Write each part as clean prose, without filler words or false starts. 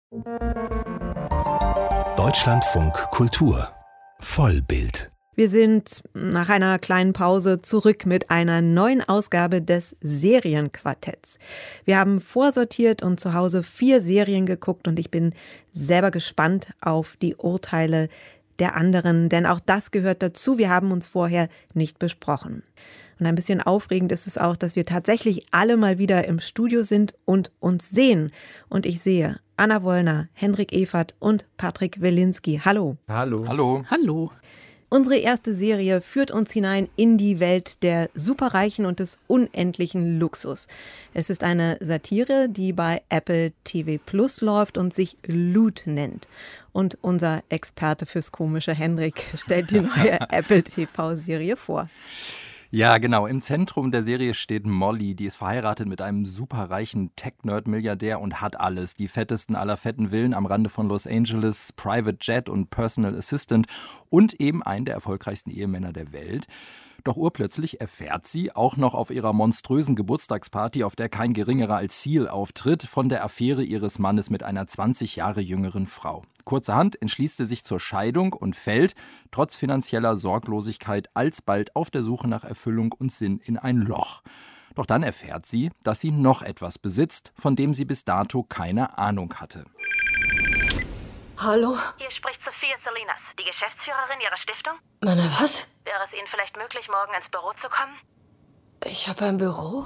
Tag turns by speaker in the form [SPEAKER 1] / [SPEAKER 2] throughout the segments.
[SPEAKER 1] Deutschlandfunk Kultur Vollbild.
[SPEAKER 2] Wir sind nach einer kleinen Pause zurück mit einer neuen Ausgabe des Serienquartetts. Wir haben vorsortiert und zu Hause 4 Serien geguckt und ich bin selber gespannt auf die Urteile der anderen, denn auch das gehört dazu. Wir haben uns vorher nicht besprochen. Und ein bisschen aufregend ist es auch, dass wir tatsächlich alle mal wieder im Studio sind und uns sehen. Und ich sehe Anna Wollner, Hendrik Evert und Patrick Welinski. Hallo.
[SPEAKER 3] Hallo.
[SPEAKER 4] Hallo.
[SPEAKER 2] Hallo. Unsere erste Serie führt uns hinein in die Welt der Superreichen und des unendlichen Luxus. Es ist eine Satire, die bei Apple TV Plus läuft und sich Loot nennt. Und unser Experte fürs Komische, Hendrik, stellt die neue Apple TV-Serie vor.
[SPEAKER 4] Ja, genau. Im Zentrum der Serie steht Molly. Die ist verheiratet mit einem superreichen Tech-Nerd-Milliardär und hat alles. Die fettesten aller fetten Villen am Rande von Los Angeles, Private Jet und Personal Assistant und eben einen der erfolgreichsten Ehemänner der Welt. Doch urplötzlich erfährt sie, auch noch auf ihrer monströsen Geburtstagsparty, auf der kein geringerer als Seal auftritt, von der Affäre ihres Mannes mit einer 20 Jahre jüngeren Frau. Kurzerhand entschließt sie sich zur Scheidung und fällt, trotz finanzieller Sorglosigkeit, alsbald auf der Suche nach Erfüllung und Sinn in ein Loch. Doch dann erfährt sie, dass sie noch etwas besitzt, von dem sie bis dato keine Ahnung hatte.
[SPEAKER 5] Hallo?
[SPEAKER 6] Hier spricht Sophia Salinas, die Geschäftsführerin Ihrer Stiftung.
[SPEAKER 5] Meine was?
[SPEAKER 6] Wäre es Ihnen vielleicht möglich, morgen ins Büro zu kommen?
[SPEAKER 5] Ich habe ein Büro?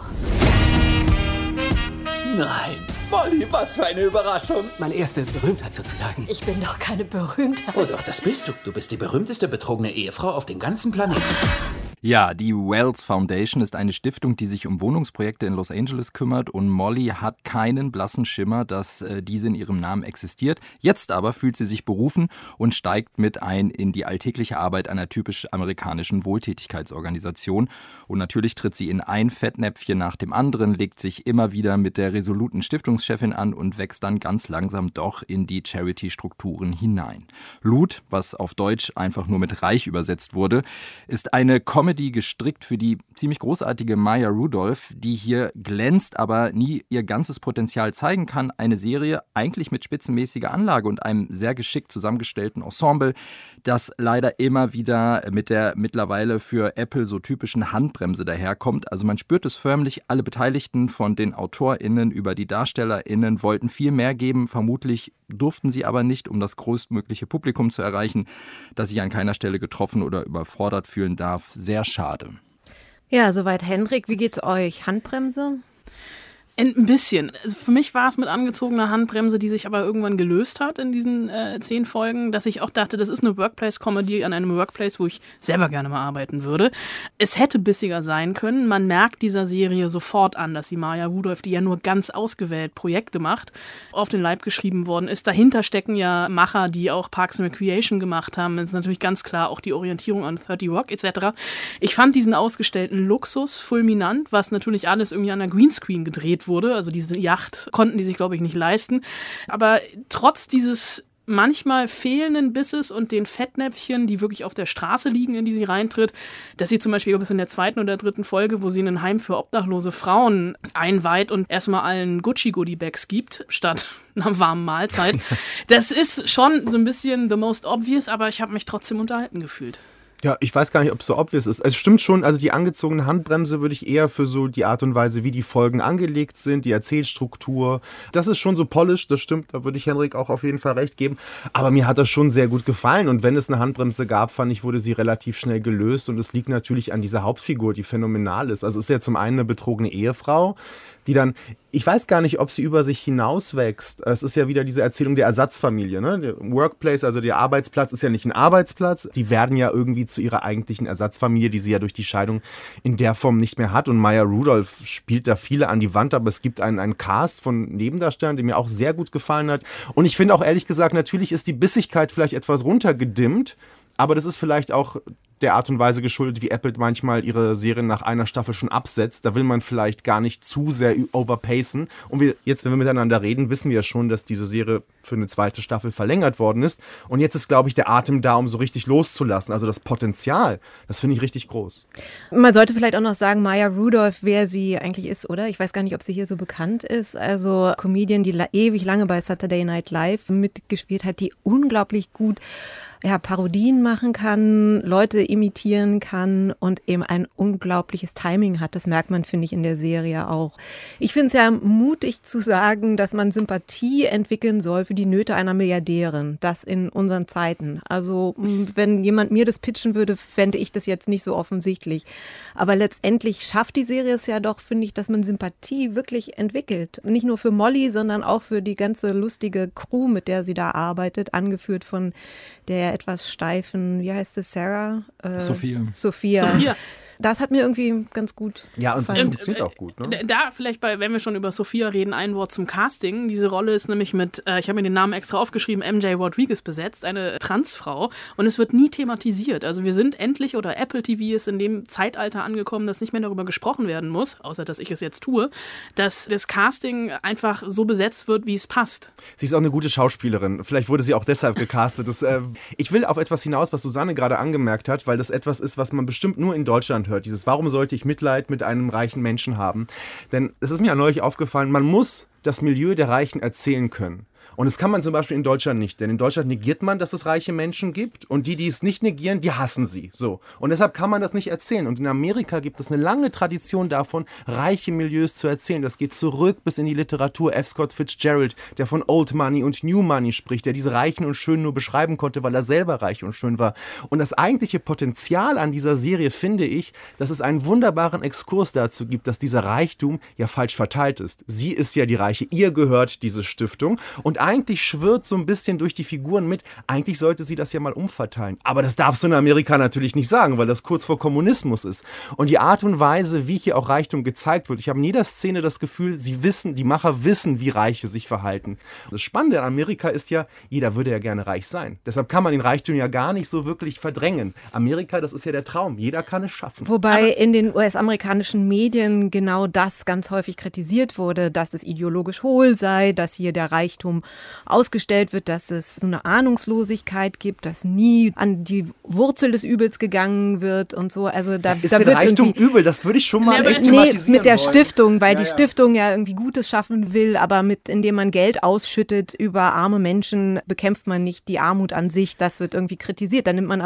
[SPEAKER 3] Nein. Molly, was für eine Überraschung.
[SPEAKER 7] Meine erste Berühmtheit sozusagen.
[SPEAKER 5] Ich bin doch keine Berühmtheit.
[SPEAKER 7] Oh doch, das bist du. Du bist die berühmteste betrogene Ehefrau auf dem ganzen Planeten.
[SPEAKER 4] Ja, die Wells Foundation ist eine Stiftung, die sich um Wohnungsprojekte in Los Angeles kümmert und Molly hat keinen blassen Schimmer, dass diese in ihrem Namen existiert. Jetzt aber fühlt sie sich berufen und steigt mit ein in die alltägliche Arbeit einer typisch amerikanischen Wohltätigkeitsorganisation. Und natürlich tritt sie in ein Fettnäpfchen nach dem anderen, legt sich immer wieder mit der resoluten Stiftungschefin an und wächst dann ganz langsam doch in die Charity-Strukturen hinein. Loot, was auf Deutsch einfach nur mit reich übersetzt wurde, ist eine Comedy gestrickt für die ziemlich großartige Maya Rudolph, die hier glänzt, aber nie ihr ganzes Potenzial zeigen kann. Eine Serie eigentlich mit spitzenmäßiger Anlage und einem sehr geschickt zusammengestellten Ensemble, das leider immer wieder mit der mittlerweile für Apple so typischen Handbremse daherkommt. Also man spürt es förmlich, alle Beteiligten von den AutorInnen über die DarstellerInnen wollten viel mehr geben. Vermutlich durften sie aber nicht, um das größtmögliche Publikum zu erreichen, das sich an keiner Stelle getroffen oder überfordert fühlen darf. Sehr schade.
[SPEAKER 2] Ja, soweit Hendrik. Wie geht's euch? Handbremse?
[SPEAKER 3] Ein bisschen. Also für mich war es mit angezogener Handbremse, die sich aber irgendwann gelöst hat in diesen 10 Folgen, dass ich auch dachte, das ist eine Workplace-Comedy an einem Workplace, wo ich selber gerne mal arbeiten würde. Es hätte bissiger sein können. Man merkt dieser Serie sofort an, dass die Maya Rudolph, die ja nur ganz ausgewählt Projekte macht, auf den Leib geschrieben worden ist. Dahinter stecken ja Macher, die auch Parks and Recreation gemacht haben. Es ist natürlich ganz klar auch die Orientierung an 30 Rock etc. Ich fand diesen ausgestellten Luxus fulminant, was natürlich alles irgendwie an der Greenscreen gedreht wurde. Also diese Yacht konnten die sich, glaube ich, nicht leisten. Aber trotz dieses manchmal fehlenden Bisses und den Fettnäpfchen, die wirklich auf der Straße liegen, in die sie reintritt, dass sie zum Beispiel, bis in der 2. oder 3. Folge, wo sie ein Heim für obdachlose Frauen einweiht und erstmal allen Gucci-Goodie-Bags gibt, statt einer warmen Mahlzeit. Das ist schon so ein bisschen the most obvious, aber ich habe mich trotzdem unterhalten gefühlt.
[SPEAKER 8] Ja, ich weiß gar nicht, ob es so obvious ist. Es stimmt schon, also die angezogene Handbremse würde ich eher für so die Art und Weise, wie die Folgen angelegt sind, die Erzählstruktur. Das ist schon so polished, das stimmt, da würde ich Hendrik auch auf jeden Fall recht geben. Aber mir hat das schon sehr gut gefallen und wenn es eine Handbremse gab, fand ich, wurde sie relativ schnell gelöst und es liegt natürlich an dieser Hauptfigur, die phänomenal ist. Also es ist ja zum einen eine betrogene Ehefrau, die dann, ich weiß gar nicht, ob sie über sich hinauswächst. Es ist ja wieder diese Erzählung der Ersatzfamilie, ne? Der Workplace, also der Arbeitsplatz ist ja nicht ein Arbeitsplatz. Die werden ja irgendwie zu ihrer eigentlichen Ersatzfamilie, die sie ja durch die Scheidung in der Form nicht mehr hat. Und Maya Rudolph spielt da viele an die Wand, aber es gibt einen Cast von Nebendarstellern, der mir auch sehr gut gefallen hat. Und ich finde auch ehrlich gesagt, natürlich ist die Bissigkeit vielleicht etwas runtergedimmt, aber das ist vielleicht auch der Art und Weise geschuldet, wie Apple manchmal ihre Serien nach einer Staffel schon absetzt. Da will man vielleicht gar nicht zu sehr overpacen. Und wenn wir miteinander reden, wissen wir ja schon, dass diese Serie für eine zweite Staffel verlängert worden ist. Und jetzt ist, glaube ich, der Atem da, um so richtig loszulassen. Also das Potenzial, das finde ich richtig groß.
[SPEAKER 2] Man sollte vielleicht auch noch sagen, Maya Rudolph, wer sie eigentlich ist, oder? Ich weiß gar nicht, ob sie hier so bekannt ist. Also Comedian, die ewig lange bei Saturday Night Live mitgespielt hat, die unglaublich gut Parodien machen kann, Leute imitieren kann und eben ein unglaubliches Timing hat. Das merkt man, finde ich, in der Serie auch. Ich finde es ja mutig zu sagen, dass man Sympathie entwickeln soll für die Nöte einer Milliardärin. Das in unseren Zeiten. Also wenn jemand mir das pitchen würde, fände ich das jetzt nicht so offensichtlich. Aber letztendlich schafft die Serie es ja doch, finde ich, dass man Sympathie wirklich entwickelt. Nicht nur für Molly, sondern auch für die ganze lustige Crew, mit der sie da arbeitet, angeführt von der etwas steifen, wie heißt es, Sarah? Sophia. Das hat mir irgendwie ganz gut
[SPEAKER 8] Ja, und das funktioniert auch gut, ne?
[SPEAKER 3] Da vielleicht, wenn wir schon über Sophia reden, ein Wort zum Casting. Diese Rolle ist nämlich mit, ich habe mir den Namen extra aufgeschrieben, MJ Rodriguez besetzt, eine Transfrau. Und es wird nie thematisiert. Also wir sind endlich, oder Apple TV ist in dem Zeitalter angekommen, dass nicht mehr darüber gesprochen werden muss, außer dass ich es jetzt tue, dass das Casting einfach so besetzt wird, wie es passt.
[SPEAKER 8] Sie ist auch eine gute Schauspielerin. Vielleicht wurde sie auch deshalb gecastet. Ich will auf etwas hinaus, was Susanne gerade angemerkt hat, weil das etwas ist, was man bestimmt nur in Deutschland hört. Warum sollte ich Mitleid mit einem reichen Menschen haben? Denn es ist mir ja neulich aufgefallen, man muss das Milieu der Reichen erzählen können. Und das kann man zum Beispiel in Deutschland nicht, denn in Deutschland negiert man, dass es reiche Menschen gibt und die es nicht negieren, die hassen sie. So. Und deshalb kann man das nicht erzählen. Und in Amerika gibt es eine lange Tradition davon, reiche Milieus zu erzählen. Das geht zurück bis in die Literatur. F. Scott Fitzgerald, der von Old Money und New Money spricht, der diese Reichen und Schönen nur beschreiben konnte, weil er selber reich und schön war. Und das eigentliche Potenzial an dieser Serie finde ich, dass es einen wunderbaren Exkurs dazu gibt, dass dieser Reichtum ja falsch verteilt ist. Sie ist ja die Reiche, ihr gehört diese Stiftung und eigentlich schwirrt so ein bisschen durch die Figuren mit, eigentlich sollte sie das ja mal umverteilen. Aber das darfst du in Amerika natürlich nicht sagen, weil das kurz vor Kommunismus ist. Und die Art und Weise, wie hier auch Reichtum gezeigt wird, ich habe in jeder Szene das Gefühl, die Macher wissen, wie Reiche sich verhalten. Und das Spannende an Amerika ist ja, jeder würde ja gerne reich sein. Deshalb kann man den Reichtum ja gar nicht so wirklich verdrängen. Amerika, das ist ja der Traum. Jeder kann es schaffen.
[SPEAKER 2] Wobei in den US-amerikanischen Medien genau das ganz häufig kritisiert wurde, dass es ideologisch hohl sei, dass hier der Reichtum ausgestellt wird, dass es so eine Ahnungslosigkeit gibt, dass nie an die Wurzel des Übels gegangen wird und so. Also da
[SPEAKER 8] ist
[SPEAKER 2] da
[SPEAKER 8] der
[SPEAKER 2] wird
[SPEAKER 8] Reichtum übel? Das würde ich schon mal echt
[SPEAKER 2] Nee,
[SPEAKER 8] thematisieren
[SPEAKER 2] mit der
[SPEAKER 8] wollen.
[SPEAKER 2] Stiftung, weil die Stiftung ja irgendwie Gutes schaffen will, aber indem man Geld ausschüttet über arme Menschen, bekämpft man nicht die Armut an sich. Das wird irgendwie kritisiert.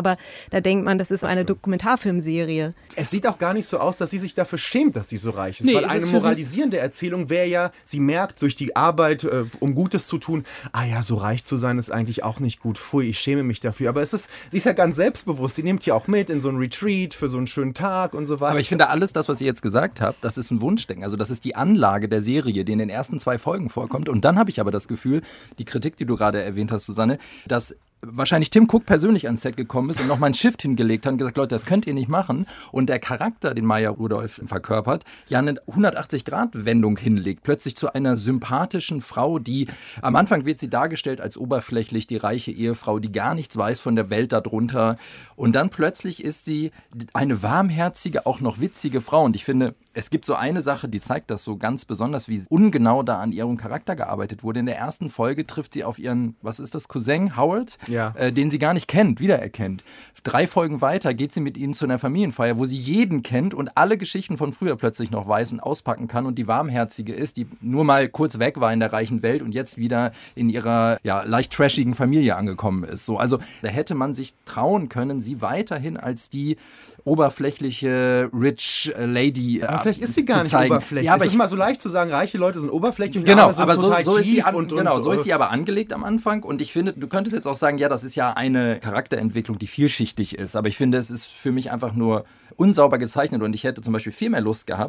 [SPEAKER 2] Da denkt man, das ist eine Dokumentarfilmserie.
[SPEAKER 8] Es sieht auch gar nicht so aus, dass sie sich dafür schämt, dass sie so reich ist.
[SPEAKER 3] Nee,
[SPEAKER 8] weil
[SPEAKER 3] es
[SPEAKER 8] eine
[SPEAKER 3] ist für
[SPEAKER 8] moralisierende Erzählung wäre ja, sie merkt durch die Arbeit, um Gutes zu tun, so reich zu sein ist eigentlich auch nicht gut. Pfui, ich schäme mich dafür. Aber sie ist ja ganz selbstbewusst. Sie nimmt ja auch mit in so einen Retreat für so einen schönen Tag und so weiter.
[SPEAKER 4] Aber ich finde, alles das, was ihr jetzt gesagt habt, das ist ein Wunschdenken. Also das ist die Anlage der Serie, die in den ersten 2 Folgen vorkommt. Und dann habe ich aber das Gefühl, die Kritik, die du gerade erwähnt hast, Susanne, dass wahrscheinlich Tim Cook persönlich ans Set gekommen ist und nochmal einen Shift hingelegt hat und gesagt, Leute, das könnt ihr nicht machen. Und der Charakter, den Maya Rudolph verkörpert, ja eine 180-Grad-Wendung hinlegt. Plötzlich zu einer sympathischen Frau, die, am Anfang wird sie dargestellt als oberflächlich die reiche Ehefrau, die gar nichts weiß von der Welt darunter. Und dann plötzlich ist sie eine warmherzige, auch noch witzige Frau. Und ich finde, es gibt so eine Sache, die zeigt das so ganz besonders, wie ungenau da an ihrem Charakter gearbeitet wurde. In der ersten Folge trifft sie auf ihren, Cousin Howard, den sie gar nicht kennt, wiedererkennt. 3 Folgen weiter geht sie mit ihm zu einer Familienfeier, wo sie jeden kennt und alle Geschichten von früher plötzlich noch weiß und auspacken kann und die Warmherzige ist, die nur mal kurz weg war in der reichen Welt und jetzt wieder in ihrer leicht trashigen Familie angekommen ist. So, also da hätte man sich trauen können, sie weiterhin als die oberflächliche Rich Lady
[SPEAKER 8] aber vielleicht ist sie gar nicht
[SPEAKER 4] zeigen.
[SPEAKER 8] oberflächlich.
[SPEAKER 4] Ja, aber
[SPEAKER 8] es ist immer so leicht zu sagen, reiche Leute sind oberflächlich und
[SPEAKER 4] genau,
[SPEAKER 8] Arme sind
[SPEAKER 4] aber
[SPEAKER 8] total
[SPEAKER 4] so ist sie
[SPEAKER 8] tief
[SPEAKER 4] so ist sie aber angelegt am Anfang und ich finde, du könntest jetzt auch sagen, ja, das ist ja eine Charakterentwicklung, die vielschichtig ist, aber ich finde, es ist für mich einfach nur unsauber gezeichnet und ich hätte zum Beispiel viel mehr Lust gehabt,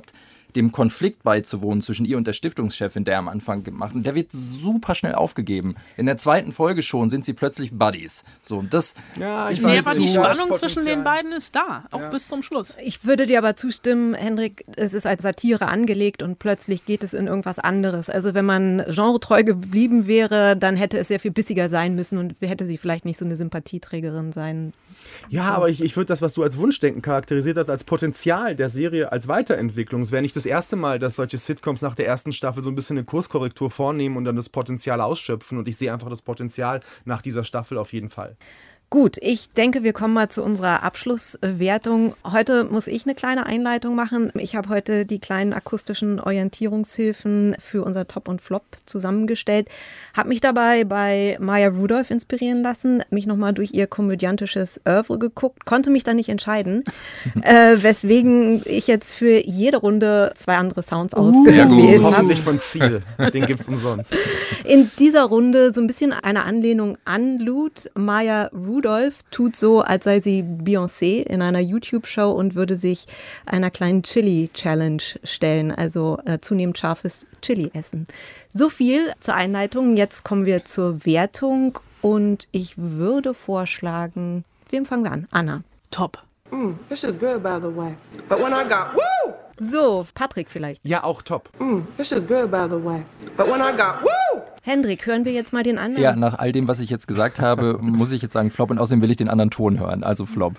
[SPEAKER 4] dem Konflikt beizuwohnen zwischen ihr und der Stiftungschefin, der am Anfang gemacht. Und der wird super schnell aufgegeben. In der zweiten Folge schon sind sie plötzlich Buddies. So, das
[SPEAKER 8] Ja, ich
[SPEAKER 3] Nee,
[SPEAKER 8] weiß
[SPEAKER 3] aber die
[SPEAKER 8] nicht,
[SPEAKER 3] Spannung
[SPEAKER 8] das
[SPEAKER 3] zwischen den
[SPEAKER 8] Potenzial.
[SPEAKER 3] beiden ist da, auch bis zum Schluss.
[SPEAKER 2] Ich würde dir aber zustimmen, Hendrik, es ist als Satire angelegt und plötzlich geht es in irgendwas anderes. Also wenn man genretreu geblieben wäre, dann hätte es sehr viel bissiger sein müssen und hätte sie vielleicht nicht so eine Sympathieträgerin sein.
[SPEAKER 8] Ja, aber ich würde das, was du als Wunschdenken charakterisiert hast, als Potenzial der Serie, als Weiterentwicklung. Es wäre nicht das erste Mal, dass solche Sitcoms nach der ersten Staffel so ein bisschen eine Kurskorrektur vornehmen und dann das Potenzial ausschöpfen. Und ich sehe einfach das Potenzial nach dieser Staffel auf jeden Fall.
[SPEAKER 2] Gut, ich denke, wir kommen mal zu unserer Abschlusswertung. Heute muss ich eine kleine Einleitung machen. Ich habe heute die kleinen akustischen Orientierungshilfen für unser Top und Flop zusammengestellt. Habe mich dabei bei Maya Rudolph inspirieren lassen, mich nochmal durch ihr komödiantisches Oeuvre geguckt, konnte mich da nicht entscheiden, weswegen ich jetzt für jede Runde 2 andere Sounds ausgewählt habe.
[SPEAKER 8] Hoffentlich von Ziel. Den gibt's umsonst.
[SPEAKER 2] In dieser Runde so ein bisschen eine Anlehnung an Loot. Maya Rudolph tut so, als sei sie Beyoncé in einer YouTube-Show und würde sich einer kleinen Chili-Challenge stellen, also zunehmend scharfes Chili essen. So viel zur Einleitung. Jetzt kommen wir zur Wertung und ich würde vorschlagen, wem fangen wir an? Anna.
[SPEAKER 3] Top.
[SPEAKER 9] This is good, by the way. But when I got woo,
[SPEAKER 2] So, Patrick vielleicht.
[SPEAKER 8] Ja, auch top.
[SPEAKER 9] this is good, by the way. But when I got woo,
[SPEAKER 2] Hendrik, hören wir jetzt mal den anderen?
[SPEAKER 4] Ja, nach all dem, was ich jetzt gesagt habe, muss ich jetzt sagen Flop und außerdem will ich den anderen Ton hören, also Flop.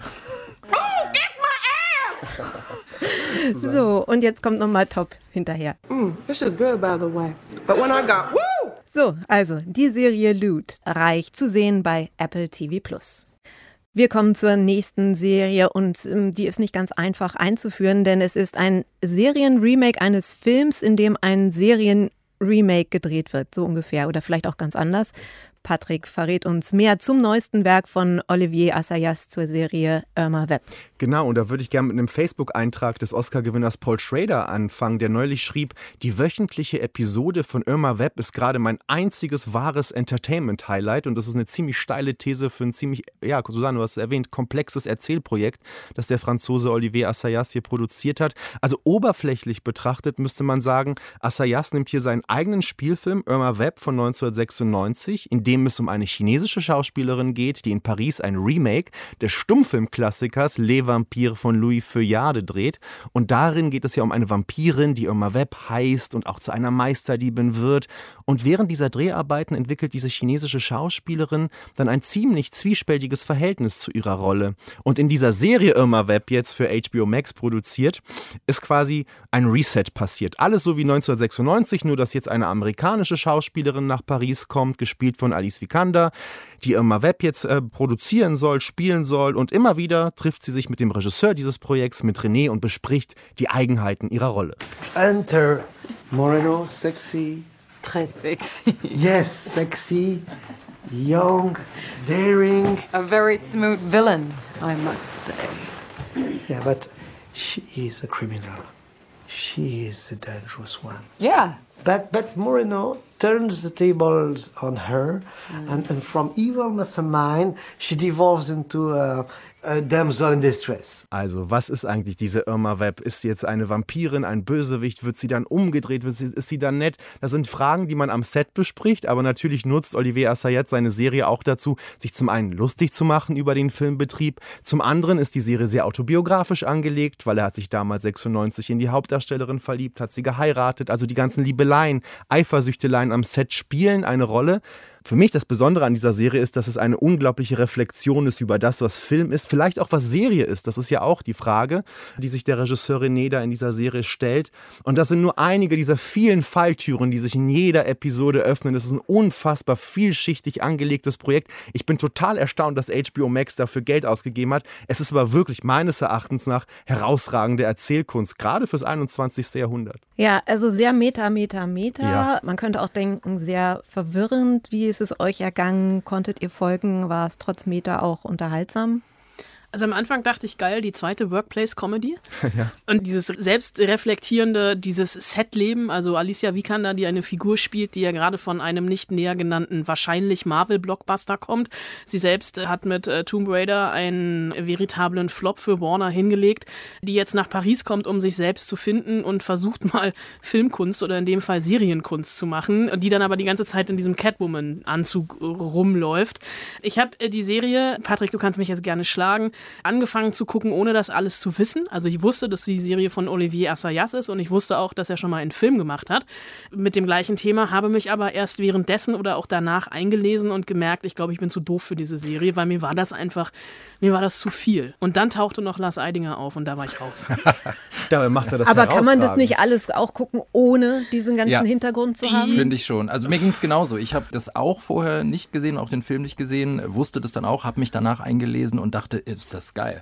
[SPEAKER 2] So, und jetzt kommt nochmal Top hinterher.
[SPEAKER 9] this is good, by the way. But when I got woo,
[SPEAKER 2] So, also die Serie Loot reicht zu sehen bei Apple TV+. Wir kommen zur nächsten Serie und die ist nicht ganz einfach einzuführen, denn es ist ein Serienremake eines Films, in dem ein Serienremake gedreht wird, so ungefähr oder vielleicht auch ganz anders. Patrick verrät uns mehr zum neuesten Werk von Olivier Assayas zur Serie Irma Webb.
[SPEAKER 8] Genau, und da würde ich gerne mit einem Facebook-Eintrag des Oscar-Gewinners Paul Schrader anfangen, der neulich schrieb, die wöchentliche Episode von Irma Webb ist gerade mein einziges wahres Entertainment-Highlight und das ist eine ziemlich steile These für ein ziemlich, ja, Susanne, du hast es erwähnt, komplexes Erzählprojekt, das der Franzose Olivier Assayas hier produziert hat. Also oberflächlich betrachtet müsste man sagen, Assayas nimmt hier seinen eigenen Spielfilm Irma Webb von 1996, in dem es um eine chinesische Schauspielerin geht, die in Paris ein Remake des Stummfilmklassikers Les Vampires von Louis Feuillade dreht. Und darin geht es ja um eine Vampirin, die Irma Webb heißt und auch zu einer Meisterdiebin wird. Und während dieser Dreharbeiten entwickelt diese chinesische Schauspielerin dann ein ziemlich zwiespältiges Verhältnis zu ihrer Rolle. Und in dieser Serie Irma Webb, jetzt für HBO Max produziert, ist quasi ein Reset passiert. Alles so wie 1996, nur dass jetzt eine amerikanische Schauspielerin nach Paris kommt, gespielt von Alice Vikander, die Irma Webb jetzt produzieren soll, spielen soll und immer wieder trifft sie sich mit dem Regisseur dieses Projekts, mit René und bespricht die Eigenheiten ihrer Rolle.
[SPEAKER 10] Enter Moreno, sexy.
[SPEAKER 5] Très sexy.
[SPEAKER 10] Yes, sexy, young, daring.
[SPEAKER 5] A very smooth villain, I must say.
[SPEAKER 10] Yeah, but she is a criminal. She is the dangerous one.
[SPEAKER 5] Yeah.
[SPEAKER 10] But Moreno turns the tables on her, and from evil mastermind, she devolves into a damsel in distress.
[SPEAKER 8] Also, was ist eigentlich diese Irma Webb? Ist sie jetzt eine Vampirin, ein Bösewicht? Wird sie dann umgedreht? Ist sie dann nett? Das sind Fragen, die man am Set bespricht, aber natürlich nutzt Olivier Assayas seine Serie auch dazu, sich zum einen lustig zu machen über den Filmbetrieb. Zum anderen ist die Serie sehr autobiografisch angelegt, weil er hat sich damals 96 in die Hauptdarstellerin verliebt, hat sie geheiratet. Also die ganzen Liebeleien, Eifersüchteleien am Set spielen eine Rolle. Für mich das Besondere an dieser Serie ist, dass es eine unglaubliche Reflexion ist über das, was Film ist, vielleicht auch was Serie ist. Das ist ja auch die Frage, die sich der Regisseur René da in dieser Serie stellt. Und das sind nur einige dieser vielen Falltüren, die sich in jeder Episode öffnen. Es ist ein unfassbar vielschichtig angelegtes Projekt. Ich bin total erstaunt, dass HBO Max dafür Geld ausgegeben hat. Es ist aber wirklich meines Erachtens nach herausragende Erzählkunst, gerade fürs 21. Jahrhundert.
[SPEAKER 2] Ja, also sehr Meta.
[SPEAKER 8] Ja.
[SPEAKER 2] Man könnte auch denken, sehr verwirrend. Wie ist es euch ergangen? Konntet ihr folgen? War es trotz Meta auch unterhaltsam?
[SPEAKER 3] Also am Anfang dachte ich, geil, die zweite Workplace-Comedy. Ja. Und dieses selbstreflektierende, dieses Setleben, also Alicia Vikander, die eine Figur spielt, die ja gerade von einem nicht näher genannten, wahrscheinlich Marvel-Blockbuster kommt. Sie selbst hat mit Tomb Raider einen veritablen Flop für Warner hingelegt, die jetzt nach Paris kommt, um sich selbst zu finden und versucht mal Filmkunst oder in dem Fall Serienkunst zu machen, die dann aber die ganze Zeit in diesem Catwoman-Anzug rumläuft. Ich habe die Serie, Patrick, du kannst mich jetzt gerne schlagen, angefangen zu gucken, ohne das alles zu wissen. Also ich wusste, dass die Serie von Olivier Assayas ist und ich wusste auch, dass er schon mal einen Film gemacht hat mit dem gleichen Thema, habe mich aber erst währenddessen oder auch danach eingelesen und gemerkt, ich glaube, ich bin zu doof für diese Serie, weil mir war das zu viel. Und dann tauchte noch Lars Eidinger auf und da war ich raus.
[SPEAKER 8] Dabei macht er das
[SPEAKER 2] aber kann man das nicht alles auch gucken, ohne diesen ganzen Hintergrund zu haben?
[SPEAKER 4] Finde ich schon. Also mir ging es genauso. Ich habe das auch vorher nicht gesehen, auch den Film nicht gesehen, wusste das dann auch, habe mich danach eingelesen und dachte, ist das geil.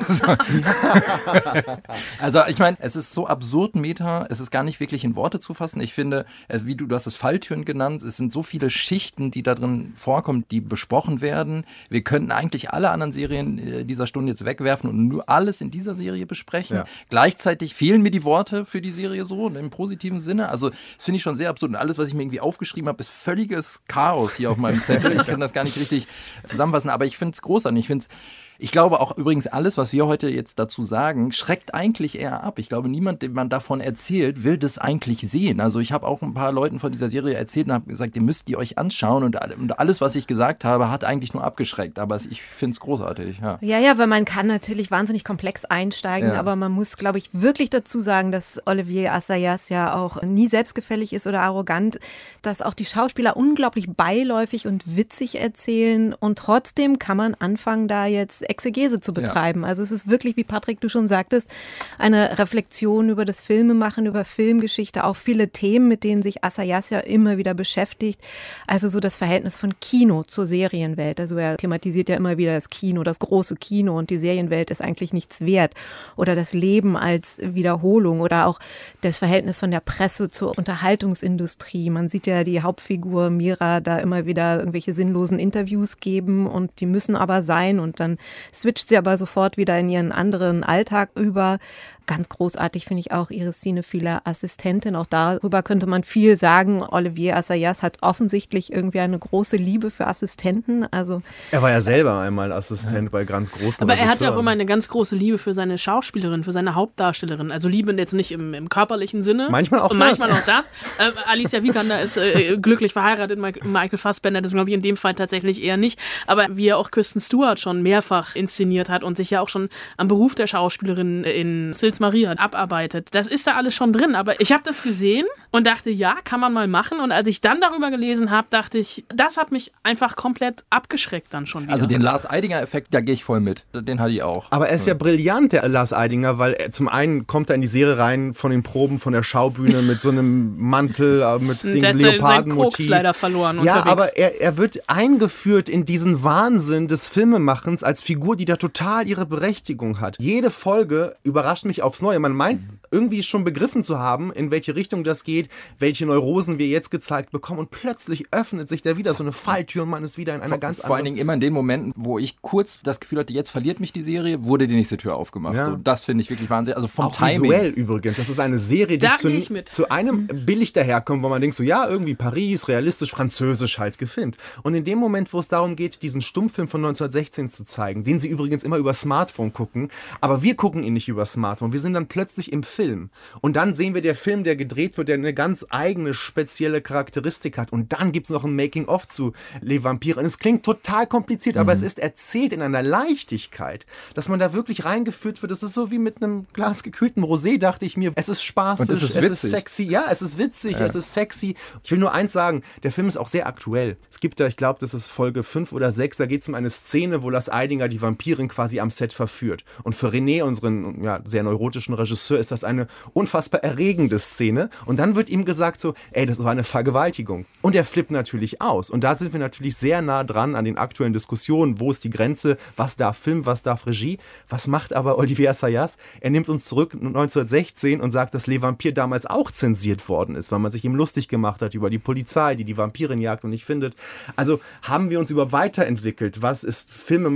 [SPEAKER 4] Also ich meine, es ist so absurd Meta, es ist gar nicht wirklich in Worte zu fassen. Ich finde, wie du hast es Falltüren genannt, es sind so viele Schichten, die da drin vorkommen, die besprochen werden. Wir könnten eigentlich alle anderen Serien dieser Stunde jetzt wegwerfen und nur alles in dieser Serie besprechen. Ja. Gleichzeitig fehlen mir die Worte für die Serie so, im positiven Sinne. Also das finde ich schon sehr absurd. Und alles, was ich mir irgendwie aufgeschrieben habe, ist völliges Chaos hier auf meinem Zettel. Ich kann das gar nicht richtig zusammenfassen, aber ich finde es großartig. Ich glaube auch übrigens, alles, was wir heute jetzt dazu sagen, schreckt eigentlich eher ab. Ich glaube, niemand, dem man davon erzählt, will das eigentlich sehen. Also ich habe auch ein paar Leuten von dieser Serie erzählt und habe gesagt, ihr müsst die euch anschauen. Und alles, was ich gesagt habe, hat eigentlich nur abgeschreckt. Aber ich finde es großartig.
[SPEAKER 2] Ja, weil man kann natürlich wahnsinnig komplex einsteigen. Aber man muss, glaube ich, wirklich dazu sagen, dass Olivier Assayas ja auch nie selbstgefällig ist oder arrogant. Dass auch die Schauspieler unglaublich beiläufig und witzig erzählen. Und trotzdem kann man anfangen, da jetzt Exegese zu betreiben. Also es ist wirklich, wie Patrick, du schon sagtest, eine Reflexion über das Filmemachen, über Filmgeschichte, auch viele Themen, mit denen sich Assayas ja immer wieder beschäftigt. Also so das Verhältnis von Kino zur Serienwelt. Also er thematisiert ja immer wieder das Kino, das große Kino und die Serienwelt ist eigentlich nichts wert. Oder das Leben als Wiederholung oder auch das Verhältnis von der Presse zur Unterhaltungsindustrie. Man sieht ja die Hauptfigur Mira da immer wieder irgendwelche sinnlosen Interviews geben und die müssen aber sein und dann switcht sie aber sofort wieder in ihren anderen Alltag über. Ganz großartig finde ich auch ihre cinephile Assistentin. Auch darüber könnte man viel sagen. Olivier Assayas hat offensichtlich irgendwie eine große Liebe für Assistenten. Also
[SPEAKER 8] er war ja selber einmal Assistent bei ganz großen
[SPEAKER 3] Aber er hat ja auch immer eine ganz große Liebe für seine Schauspielerin, für seine Hauptdarstellerin. Also Liebe jetzt nicht im körperlichen Sinne.
[SPEAKER 8] Manchmal auch
[SPEAKER 3] das. Alicia Vikander ist glücklich verheiratet. Michael Fassbender, das glaube ich in dem Fall tatsächlich eher nicht. Aber wie er auch Kristen Stewart schon mehrfach inszeniert hat und sich ja auch schon am Beruf der Schauspielerin in Sils Maria abarbeitet. Das ist da alles schon drin, aber ich habe das gesehen und dachte, ja, kann man mal machen. Und als ich dann darüber gelesen habe, dachte ich, das hat mich einfach komplett abgeschreckt dann schon wieder.
[SPEAKER 4] Also den Lars Eidinger-Effekt, da gehe ich voll mit. Den hatte ich auch.
[SPEAKER 8] Aber er ist ja brillant, der Lars Eidinger, weil zum einen kommt er in die Serie rein von den Proben, von der Schaubühne mit so einem Mantel, mit dem Leopardenmotiv.
[SPEAKER 3] Koks leider verloren
[SPEAKER 8] ja,
[SPEAKER 3] unterwegs.
[SPEAKER 8] Aber er wird eingeführt in diesen Wahnsinn des Filmemachens als Figur, die da total ihre Berechtigung hat. Jede Folge überrascht mich aufs Neue. Man meint irgendwie schon begriffen zu haben, in welche Richtung das geht, welche Neurosen wir jetzt gezeigt bekommen und plötzlich öffnet sich da wieder so eine Falltür und man ist wieder in einer ganz anderen...
[SPEAKER 4] Vor allen Dingen immer in den Momenten, wo ich kurz das Gefühl hatte, jetzt verliert mich die Serie, wurde die nächste Tür aufgemacht. Ja. So, das finde ich wirklich Wahnsinn. Also vom
[SPEAKER 8] auch
[SPEAKER 4] Timing.
[SPEAKER 8] Visuell übrigens. Das ist eine Serie, die zu einem billig daherkommt, wo man denkt so, ja, irgendwie Paris, realistisch, französisch halt gefilmt. Und in dem Moment, wo es darum geht, diesen Stummfilm von 1916 zu zeigen, den sie übrigens immer über Smartphone gucken, aber wir gucken ihn nicht über Smartphone. Wir sind dann plötzlich im Film. Und dann sehen wir der Film, der gedreht wird, der eine ganz eigene, spezielle Charakteristik hat. Und dann gibt es noch ein Making-of zu Les Vampires. Und es klingt total kompliziert, aber es ist erzählt in einer Leichtigkeit, dass man da wirklich reingeführt wird. Das ist so wie mit einem Glas gekühltem Rosé, dachte ich mir. Es ist spaßig,
[SPEAKER 4] es ist
[SPEAKER 8] sexy. Ja, es ist witzig, es ist sexy. Ich will nur eins sagen, der Film ist auch sehr aktuell. Es gibt da, ich glaube, das ist Folge 5 oder 6, da geht es um eine Szene, wo Lars Eidinger die Vampirin quasi am Set verführt. Und für René, unseren sehr neurotischen Regisseur, ist das eine unfassbar erregende Szene. Und dann wird ihm gesagt so, ey, das war eine Vergewaltigung. Und er flippt natürlich aus. Und da sind wir natürlich sehr nah dran an den aktuellen Diskussionen. Wo ist die Grenze? Was darf Film? Was darf Regie? Was macht aber Olivier Assayas? Er nimmt uns zurück 1916 und sagt, dass Les Vampires damals auch zensiert worden ist, weil man sich ihm lustig gemacht hat über die Polizei, die Vampirin jagt und nicht findet. Also haben wir uns überhaupt weiterentwickelt? Was ist Filmemachen? Eine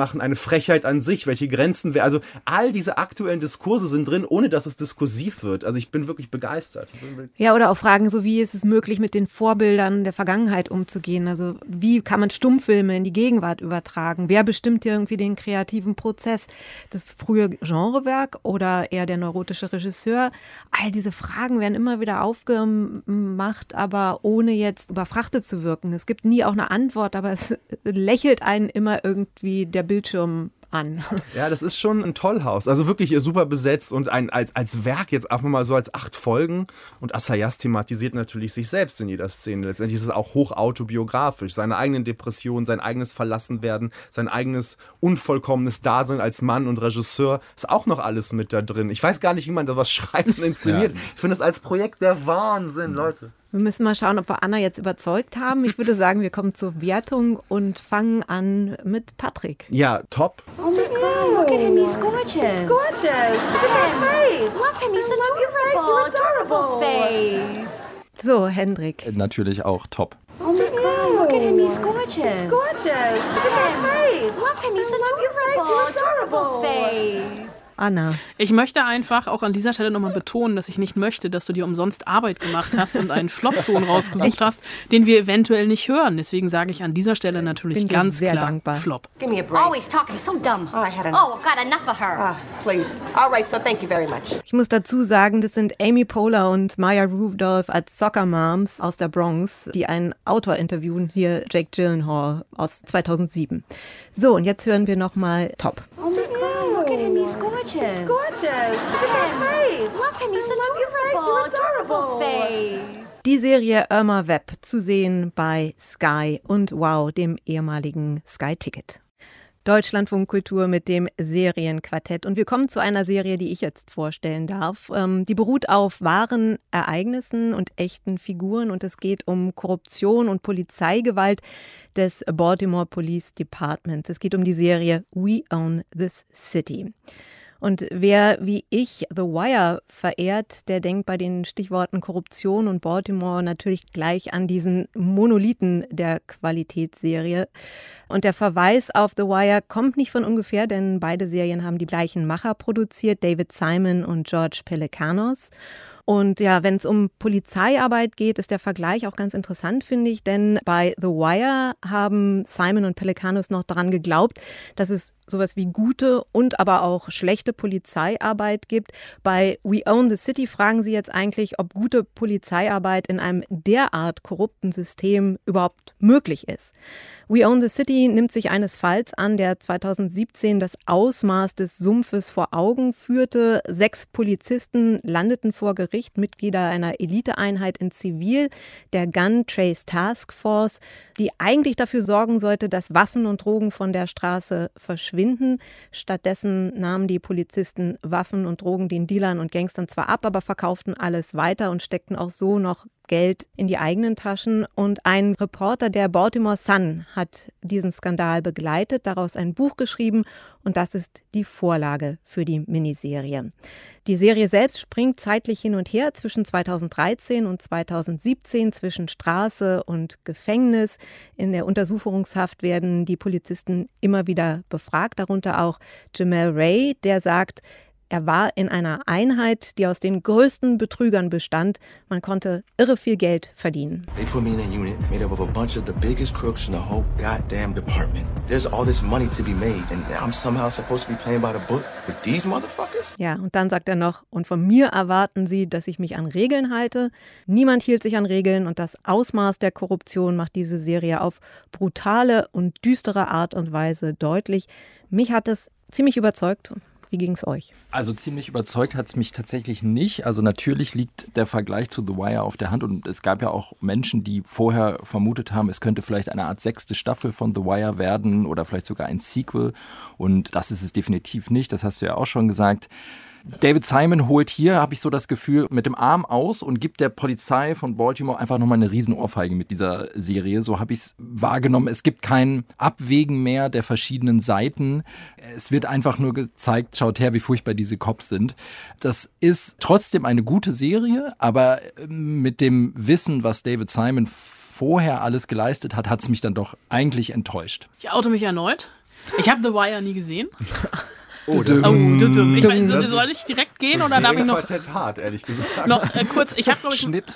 [SPEAKER 8] Frechheit an sich, welche Grenzen wir, also all diese aktuellen Diskurse sind drin, ohne dass es diskursiv wird. Also ich bin wirklich begeistert.
[SPEAKER 2] Ja, oder auch Fragen so, wie ist es möglich, mit den Vorbildern der Vergangenheit umzugehen? Also wie kann man Stummfilme in die Gegenwart übertragen? Wer bestimmt hier irgendwie den kreativen Prozess? Das frühe Genrewerk oder eher der neurotische Regisseur? All diese Fragen werden immer wieder aufgemacht, aber ohne jetzt überfrachtet zu wirken. Es gibt nie auch eine Antwort, aber es lächelt einen immer irgendwie der Bildschirm an.
[SPEAKER 8] Ja, das ist schon ein Tollhaus. Also wirklich super besetzt und als Werk jetzt einfach mal so als 8 Folgen. Und Assayas thematisiert natürlich sich selbst in jeder Szene. Letztendlich ist es auch hoch autobiografisch. Seine eigenen Depressionen, sein eigenes Verlassenwerden, sein eigenes unvollkommenes Dasein als Mann und Regisseur ist auch noch alles mit da drin. Ich weiß gar nicht, wie man da was schreibt und inszeniert. Ja. Ich finde das als Projekt der Wahnsinn, Leute.
[SPEAKER 2] Wir müssen mal schauen, ob wir Anna jetzt überzeugt haben. Ich würde sagen, wir kommen zur Wertung und fangen an mit Patrick.
[SPEAKER 8] Ja, top.
[SPEAKER 11] Oh my God, look at him, he's gorgeous. He's gorgeous. Look at that face. Look at him, he's such a adorable face.
[SPEAKER 2] So, Hendrik.
[SPEAKER 4] Natürlich auch top.
[SPEAKER 11] Oh my God, look at him, he's gorgeous. He's gorgeous. Look at that face. Look at him, he's such a adorable face.
[SPEAKER 2] Anna.
[SPEAKER 3] Ich möchte einfach auch an dieser Stelle nochmal betonen, dass ich nicht möchte, dass du dir umsonst Arbeit gemacht hast und einen Flop-Ton rausgesucht hast, den wir eventuell nicht hören. Deswegen sage ich an dieser Stelle natürlich ganz klar
[SPEAKER 2] dankbar.
[SPEAKER 3] Flop.
[SPEAKER 12] Give me a break.
[SPEAKER 11] Always talking, so dumb.
[SPEAKER 12] Oh, I had
[SPEAKER 11] enough. Oh, God, enough of her.
[SPEAKER 12] Please. All right, so thank you very much.
[SPEAKER 2] Ich muss dazu sagen, das sind Amy Poehler und Maya Rudolph als Soccer Moms aus der Bronx, die einen Autor interviewen, hier Jake Gyllenhaal aus 2007. So, und jetzt hören wir nochmal Top.
[SPEAKER 11] Oh my God, look at him, he's gorgeous. He's gorgeous. Look at that face. Look at him, he's such a adorable face.
[SPEAKER 2] Die Serie Irma Webb zu sehen bei Sky und Wow, dem ehemaligen Sky-Ticket. Deutschlandfunk Kultur mit dem Serienquartett. Und wir kommen zu einer Serie, die ich jetzt vorstellen darf. Die beruht auf wahren Ereignissen und echten Figuren. Und es geht um Korruption und Polizeigewalt des Baltimore Police Departments. Es geht um die Serie We Own This City. Und wer wie ich The Wire verehrt, der denkt bei den Stichworten Korruption und Baltimore natürlich gleich an diesen Monolithen der Qualitätsserie. Und der Verweis auf The Wire kommt nicht von ungefähr, denn beide Serien haben die gleichen Macher produziert, David Simon und George Pelecanos. Und ja, wenn es um Polizeiarbeit geht, ist der Vergleich auch ganz interessant, finde ich, denn bei The Wire haben Simon und Pelecanos noch daran geglaubt, dass es sowas wie gute und aber auch schlechte Polizeiarbeit gibt. Bei We Own the City fragen sie jetzt eigentlich, ob gute Polizeiarbeit in einem derart korrupten System überhaupt möglich ist. We Own the City nimmt sich eines Falls an, der 2017 das Ausmaß des Sumpfes vor Augen führte. 6 Polizisten landeten vor Gericht, Mitglieder einer Eliteeinheit in Zivil, der Gun Trace Task Force, die eigentlich dafür sorgen sollte, dass Waffen und Drogen von der Straße verschwinden. Stattdessen nahmen die Polizisten Waffen und Drogen den Dealern und Gangstern zwar ab, aber verkauften alles weiter und steckten auch so noch Geld in die eigenen Taschen. Und ein Reporter der Baltimore Sun hat diesen Skandal begleitet, daraus ein Buch geschrieben und das ist die Vorlage für die Miniserie. Die Serie selbst springt zeitlich hin und her zwischen 2013 und 2017, zwischen Straße und Gefängnis. In der Untersuchungshaft werden die Polizisten immer wieder befragt, darunter auch Jamal Ray, der sagt, er war in einer Einheit, die aus den größten Betrügern bestand. Man konnte irre viel Geld verdienen.
[SPEAKER 13] They put me in a unit made up of a bunch of the biggest crooks in the whole goddamn department. There's all this money to be made and I'm somehow supposed to be playing by the book with these motherfuckers?
[SPEAKER 2] Ja, und dann sagt er noch, und von mir erwarten Sie, dass ich mich an Regeln halte. Niemand hielt sich an Regeln und das Ausmaß der Korruption macht diese Serie auf brutale und düstere Art und Weise deutlich. Mich hat es ziemlich überzeugt. Wie ging es euch?
[SPEAKER 4] Also ziemlich überzeugt hat es mich tatsächlich nicht. Also natürlich liegt der Vergleich zu The Wire auf der Hand und es gab ja auch Menschen, die vorher vermutet haben, es könnte vielleicht eine Art 6. Staffel von The Wire werden oder vielleicht sogar ein Sequel und das ist es definitiv nicht, das hast du ja auch schon gesagt. David Simon holt hier, habe ich so das Gefühl, mit dem Arm aus und gibt der Polizei von Baltimore einfach nochmal eine riesen Ohrfeige mit dieser Serie. So habe ich es wahrgenommen. Es gibt kein Abwägen mehr der verschiedenen Seiten. Es wird einfach nur gezeigt, schaut her, wie furchtbar diese Cops sind. Das ist trotzdem eine gute Serie, aber mit dem Wissen, was David Simon vorher alles geleistet hat, hat es mich dann doch eigentlich enttäuscht.
[SPEAKER 3] Ich oute mich erneut. Ich habe The Wire nie gesehen.
[SPEAKER 8] Oh, das ist...
[SPEAKER 3] Ich weiß, soll ich direkt gehen oder darf ich noch...
[SPEAKER 8] hart, ehrlich gesagt.
[SPEAKER 3] Noch kurz, ich habe glaube ich...
[SPEAKER 4] Schnitt.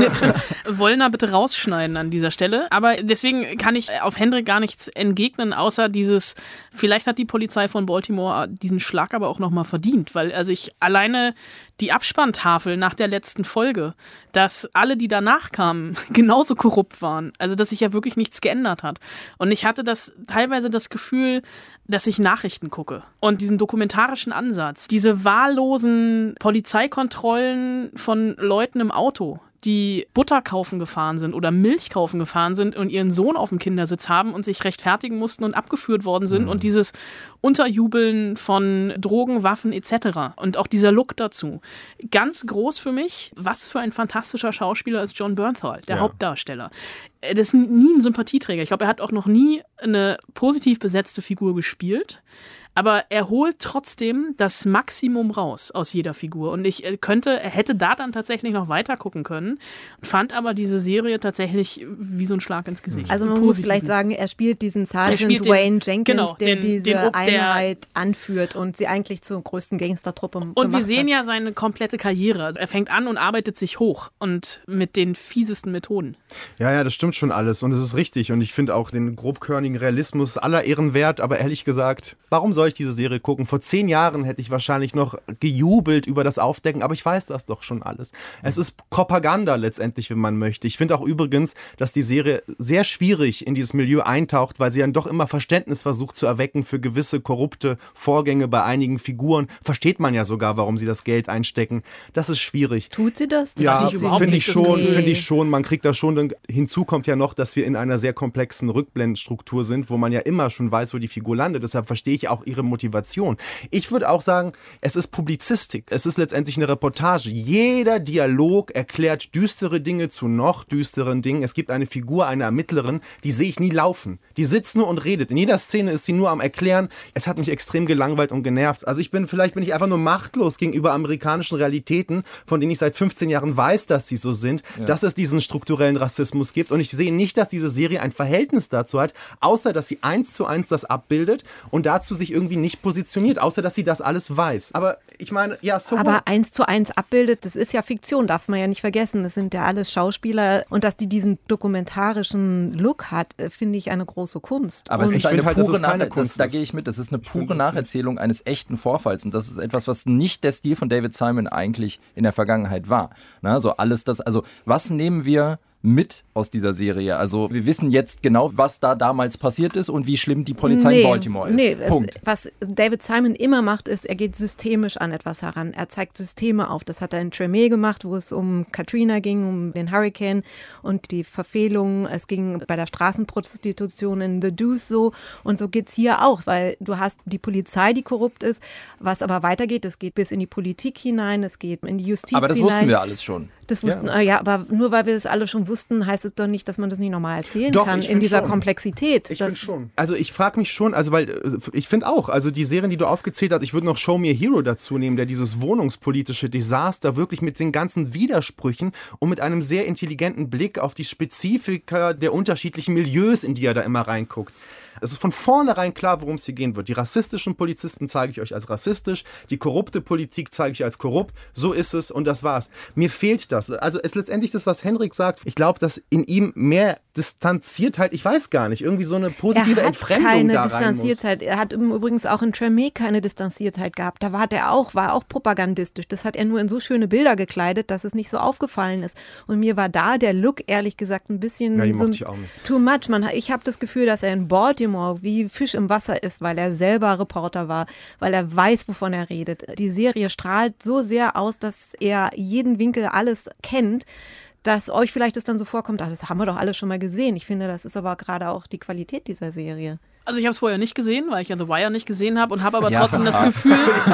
[SPEAKER 3] Wollner bitte rausschneiden an dieser Stelle. Aber deswegen kann ich auf Hendrik gar nichts entgegnen, außer dieses, vielleicht hat die Polizei von Baltimore diesen Schlag aber auch nochmal verdient. Weil also ich alleine die Abspanntafel nach der letzten Folge, dass alle, die danach kamen, genauso korrupt waren. Also dass sich ja wirklich nichts geändert hat. Und ich hatte teilweise das Gefühl, dass ich Nachrichten gucke. Und diesen dokumentarischen Ansatz, diese wahllosen Polizeikontrollen von Leuten im Auto, die Butter kaufen gefahren sind oder Milch kaufen gefahren sind und ihren Sohn auf dem Kindersitz haben und sich rechtfertigen mussten und abgeführt worden sind und dieses Unterjubeln von Drogen, Waffen etc. Und auch dieser Look dazu. Ganz groß für mich, was für ein fantastischer Schauspieler ist Jon Bernthal, der Hauptdarsteller. Das ist nie ein Sympathieträger. Ich glaube, er hat auch noch nie eine positiv besetzte Figur gespielt. Aber er holt trotzdem das Maximum raus aus jeder Figur. Und er hätte da dann tatsächlich noch weiter gucken können, fand aber diese Serie tatsächlich wie so ein Schlag ins Gesicht.
[SPEAKER 2] Also man muss vielleicht sagen, er spielt diesen Sergeant Wayne Jenkins, der diese Einheit anführt und sie eigentlich zur größten Gangstertruppe gemacht hat.
[SPEAKER 3] Und wir sehen ja seine komplette Karriere. Also er fängt an und arbeitet sich hoch und mit den fiesesten Methoden.
[SPEAKER 8] Ja, das stimmt schon alles und es ist richtig. Und ich finde auch den grobkörnigen Realismus aller Ehren wert. Aber ehrlich gesagt, warum soll ich diese Serie gucken? Vor 10 Jahren hätte ich wahrscheinlich noch gejubelt über das Aufdecken, aber ich weiß das doch schon alles. Es ist Propaganda letztendlich, wenn man möchte. Ich finde auch übrigens, dass die Serie sehr schwierig in dieses Milieu eintaucht, weil sie dann doch immer Verständnis versucht zu erwecken für gewisse korrupte Vorgänge bei einigen Figuren. Versteht man ja sogar, warum sie das Geld einstecken. Das ist schwierig.
[SPEAKER 2] Tut sie das?
[SPEAKER 8] Ja, finde ich schon. Man kriegt da schon, hinzu kommt ja noch, dass wir in einer sehr komplexen Rückblendenstruktur sind, wo man ja immer schon weiß, wo die Figur landet. Deshalb verstehe ich auch ihre Motivation. Ich würde auch sagen, es ist Publizistik. Es ist letztendlich eine Reportage. Jeder Dialog erklärt düstere Dinge zu noch düsteren Dingen. Es gibt eine Figur, eine Ermittlerin, die sehe ich nie laufen. Die sitzt nur und redet. In jeder Szene ist sie nur am Erklären. Es hat mich extrem gelangweilt und genervt. Also vielleicht bin ich einfach nur machtlos gegenüber amerikanischen Realitäten, von denen ich seit 15 Jahren weiß, dass sie so sind, dass es diesen strukturellen Rassismus gibt. Und ich sehe nicht, dass diese Serie ein Verhältnis dazu hat, außer dass sie 1:1 das abbildet und dazu sich irgendwie nicht positioniert, außer dass sie das alles weiß. Aber ich meine, ja, so.
[SPEAKER 2] Aber 1:1 abbildet, das ist ja Fiktion, darf man ja nicht vergessen. Das sind ja alles Schauspieler und dass die diesen dokumentarischen Look hat, finde ich eine große Kunst.
[SPEAKER 4] Aber es ist eine pure Nacherzählung, da gehe ich mit, das ist eine pure Nacherzählung eines echten Vorfalls und das ist etwas, was nicht der Stil von David Simon eigentlich in der Vergangenheit war. Na, so alles das, also was nehmen wir mit aus dieser Serie? Also wir wissen jetzt genau, was da damals passiert ist und wie schlimm die Polizei in Baltimore ist. Punkt.
[SPEAKER 2] Was David Simon immer macht, ist, er geht systemisch an etwas heran. Er zeigt Systeme auf. Das hat er in Tremé gemacht, wo es um Katrina ging, um den Hurricane und die Verfehlungen. Es ging bei der Straßenprostitution in The Deuce so. Und so geht es hier auch, weil du hast die Polizei, die korrupt ist, was aber weitergeht. Es geht bis in die Politik hinein, es geht in die Justiz hinein.
[SPEAKER 4] Aber das wussten wir alles schon.
[SPEAKER 2] Das wussten, aber nur weil wir das alle schon wussten, heißt es doch nicht, dass man das nicht nochmal erzählen kann in dieser Komplexität.
[SPEAKER 8] Ich finde schon. Also ich frage mich schon, weil ich finde auch, also die Serien, die du aufgezählt hast, ich würde noch Show Me a Hero dazu nehmen, der dieses wohnungspolitische Desaster wirklich mit den ganzen Widersprüchen und mit einem sehr intelligenten Blick auf die Spezifika der unterschiedlichen Milieus, in die er da immer reinguckt. Es ist von vornherein klar, worum es hier gehen wird. Die rassistischen Polizisten zeige ich euch als rassistisch, die korrupte Politik zeige ich als korrupt. So ist es und das war's. Mir fehlt das. Also es ist letztendlich das, was Henrik sagt. Ich glaube, dass in ihm mehr Distanziertheit, ich weiß gar nicht, irgendwie so eine positive Entfremdung da rein muss.
[SPEAKER 2] Keine Distanziertheit. Er hat übrigens auch in Tremé keine Distanziertheit gehabt. Da war auch propagandistisch. Das hat er nur in so schöne Bilder gekleidet, dass es nicht so aufgefallen ist. Und mir war da der Look, ehrlich gesagt, ein bisschen so too much. Ich habe das Gefühl, dass er in Baltimore wie Fisch im Wasser ist, weil er selber Reporter war, weil er weiß, wovon er redet. Die Serie strahlt so sehr aus, dass er jeden Winkel alles kennt, dass euch vielleicht es dann so vorkommt, das haben wir doch alles schon mal gesehen. Ich finde, das ist aber gerade auch die Qualität dieser Serie.
[SPEAKER 3] Also ich habe es vorher nicht gesehen, weil ich ja The Wire nicht gesehen habe und habe aber trotzdem das Gefühl,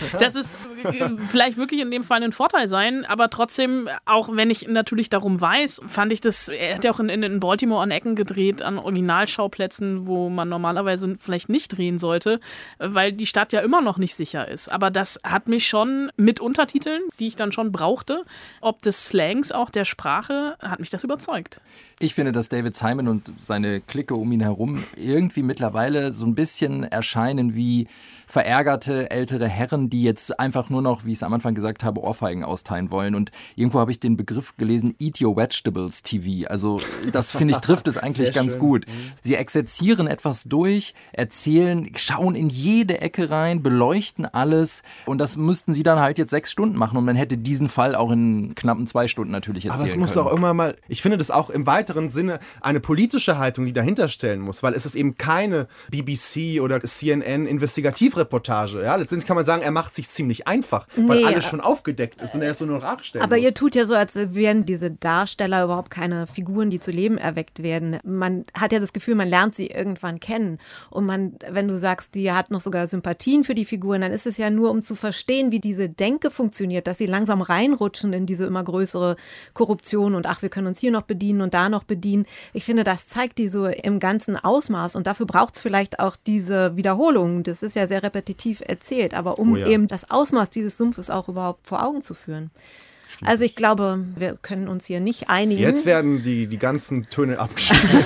[SPEAKER 3] das ist vielleicht wirklich in dem Fall ein Vorteil sein, aber trotzdem, auch wenn ich natürlich darum weiß, fand ich das, er hat ja auch in Baltimore an Ecken gedreht, an Originalschauplätzen, wo man normalerweise vielleicht nicht drehen sollte, weil die Stadt ja immer noch nicht sicher ist. Aber das hat mich schon mit Untertiteln, die ich dann schon brauchte, ob des Slangs, auch der Sprache, hat mich das überzeugt.
[SPEAKER 4] Ich finde, dass David Simon und seine Clique um ihn herum irgendwie mittlerweile so ein bisschen erscheinen wie verärgerte ältere Herren, die jetzt einfach nur noch, wie ich es am Anfang gesagt habe, Ohrfeigen austeilen wollen. Und irgendwo habe ich den Begriff gelesen, Eat Your Vegetables TV. Also das, finde ich, trifft es eigentlich ganz gut. Sie exerzieren etwas durch, erzählen, schauen in jede Ecke rein, beleuchten alles. Und das müssten sie dann halt jetzt 6 Stunden machen. Und man hätte diesen Fall auch in knappen 2 Stunden natürlich erzählen können.
[SPEAKER 8] Aber es muss doch irgendwann mal, ich finde das auch im weiteren Sinne eine politische Haltung, die dahinter stellen muss. Weil es ist eben keine BBC oder CNN Investigativreportage. Ja, letztendlich kann man sagen, er macht sich ziemlich einfach, weil alles schon aufgedeckt ist und er es nur noch nachstellen
[SPEAKER 2] Aber
[SPEAKER 8] muss.
[SPEAKER 2] ihr tut ja so, als wären diese Darsteller überhaupt keine Figuren, die zu Leben erweckt werden. Man hat ja das Gefühl, man lernt sie irgendwann kennen. Und wenn du sagst, die hat noch sogar Sympathien für die Figuren, dann ist es ja nur, um zu verstehen, wie diese Denke funktioniert, dass sie langsam reinrutschen in diese immer größere Korruption und wir können uns hier noch bedienen und da noch bedienen. Ich finde, das zeigt die so im ganzen Ausmaß und dafür braucht es vielleicht auch diese Wiederholung. Das ist ja sehr repetitiv erzählt, aber eben das Ausmaß dieses Sumpfes auch überhaupt vor Augen zu führen. Also ich glaube, wir können uns hier nicht einigen.
[SPEAKER 8] Jetzt werden die ganzen Töne abgespielt.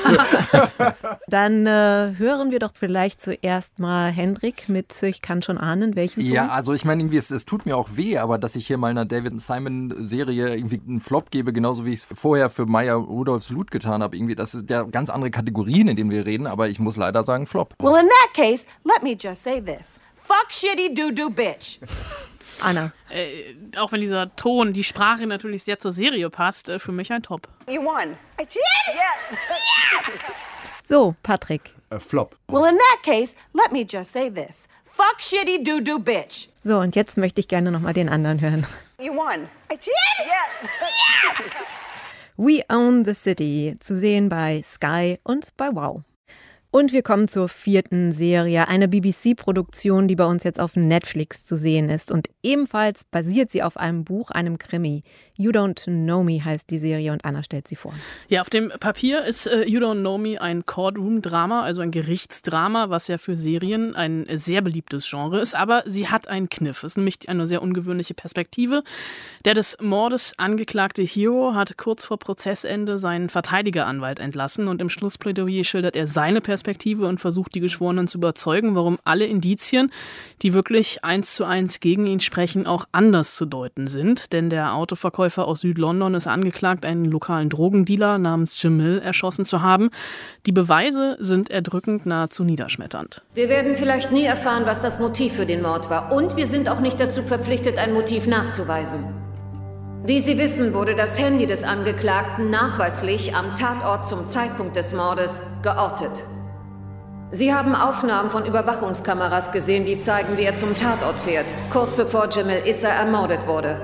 [SPEAKER 2] Dann hören wir doch vielleicht zuerst mal Hendrik mit Ich kann schon ahnen, welchen Ton.
[SPEAKER 4] Ja, also ich meine, irgendwie, es tut mir auch weh, aber dass ich hier mal einer David Simon-Serie irgendwie einen Flop gebe, genauso wie ich es vorher für Maya Rudolphs Loot getan habe, irgendwie, das ist ja ganz andere Kategorien, in denen wir reden, aber ich muss leider sagen, Flop.
[SPEAKER 12] Well, in that case, let me just say this. Fuck shitty doo-doo bitch.
[SPEAKER 2] Anna.
[SPEAKER 3] Auch wenn dieser Ton, die Sprache natürlich sehr zur Serie passt, für mich ein Top.
[SPEAKER 12] You won. I cheated? Yeah.
[SPEAKER 2] So, Patrick.
[SPEAKER 8] Flop.
[SPEAKER 12] Well, in that case, let me just say this. Fuck shitty doo-doo bitch.
[SPEAKER 2] So, und jetzt möchte ich gerne nochmal den anderen hören.
[SPEAKER 12] You won. I cheated? Yeah.
[SPEAKER 2] We Own the City, zu sehen bei Sky und bei Wow. Und wir kommen zur 4. Serie, eine BBC-Produktion, die bei uns jetzt auf Netflix zu sehen ist. Und ebenfalls basiert sie auf einem Buch, einem Krimi. You Don't Know Me heißt die Serie und Anna stellt sie vor.
[SPEAKER 3] Ja, auf dem Papier ist You Don't Know Me ein Courtroom-Drama, also ein Gerichtsdrama, was ja für Serien ein sehr beliebtes Genre ist. Aber sie hat einen Kniff. Es ist nämlich eine sehr ungewöhnliche Perspektive. Der des Mordes angeklagte Hero hat kurz vor Prozessende seinen Verteidigeranwalt entlassen und im Schlussplädoyer schildert er seine Perspektive und versucht, die Geschworenen zu überzeugen, warum alle Indizien, die wirklich 1:1 gegen ihn sprechen, auch anders zu deuten sind. Denn der Autoverkäufer aus Südlondon ist angeklagt, einen lokalen Drogendealer namens Jamil erschossen zu haben. Die Beweise sind erdrückend, nahezu niederschmetternd.
[SPEAKER 14] Wir werden vielleicht nie erfahren, was das Motiv für den Mord war. Und wir sind auch nicht dazu verpflichtet, ein Motiv nachzuweisen. Wie Sie wissen, wurde das Handy des Angeklagten nachweislich am Tatort zum Zeitpunkt des Mordes geortet. Sie haben Aufnahmen von Überwachungskameras gesehen, die zeigen, wie er zum Tatort fährt, kurz bevor Jamil Issa ermordet wurde.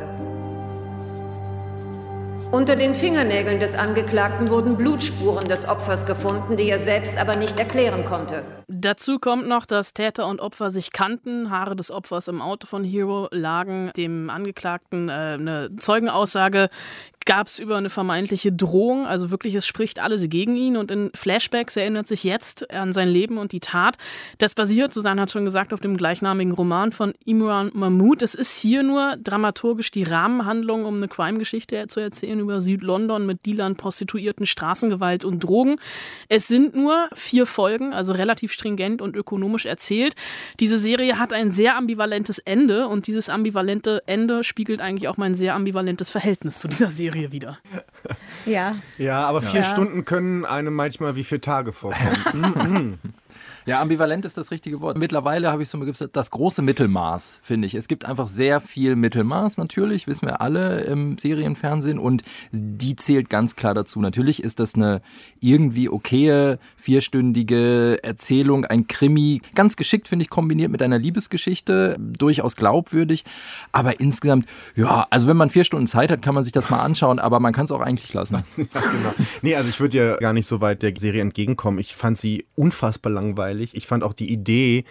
[SPEAKER 14] Unter den Fingernägeln des Angeklagten wurden Blutspuren des Opfers gefunden, die er selbst aber nicht erklären konnte.
[SPEAKER 3] Dazu kommt noch, dass Täter und Opfer sich kannten. Haare des Opfers im Auto von Hero lagen. Dem Angeklagten eine Zeugenaussage gab es über eine vermeintliche Drohung. Also wirklich, es spricht alles gegen ihn. Und in Flashbacks erinnert sich jetzt an sein Leben und die Tat. Das basiert, Susanne hat schon gesagt, auf dem gleichnamigen Roman von Imran Mahmoud. Es ist hier nur dramaturgisch die Rahmenhandlung, um eine Crime-Geschichte zu erzählen über Südlondon mit Dealern, Prostituierten, Straßengewalt und Drogen. Es sind nur 4 Folgen, also relativ stringent und ökonomisch erzählt. Diese Serie hat ein sehr ambivalentes Ende und dieses ambivalente Ende spiegelt eigentlich auch mein sehr ambivalentes Verhältnis zu dieser Serie wieder.
[SPEAKER 2] Ja.
[SPEAKER 8] Ja, aber 4 Stunden können einem manchmal wie 4 Tage vorkommen.
[SPEAKER 4] Ja, ambivalent ist das richtige Wort. Mittlerweile habe ich so gesagt, das große Mittelmaß, finde ich. Es gibt einfach sehr viel Mittelmaß, natürlich, wissen wir alle im Serienfernsehen und die zählt ganz klar dazu. Natürlich ist das eine irgendwie okaye, 4-stündige Erzählung, ein Krimi, ganz geschickt, finde ich, kombiniert mit einer Liebesgeschichte, durchaus glaubwürdig, aber insgesamt, ja, also wenn man 4 Stunden Zeit hat, kann man sich das mal anschauen, aber man kann es auch eigentlich lassen.
[SPEAKER 8] Ja, genau. Nee, also ich würde ja gar nicht so weit der Serie entgegenkommen. Ich fand sie unfassbar langweilig. Ich fand auch die Idee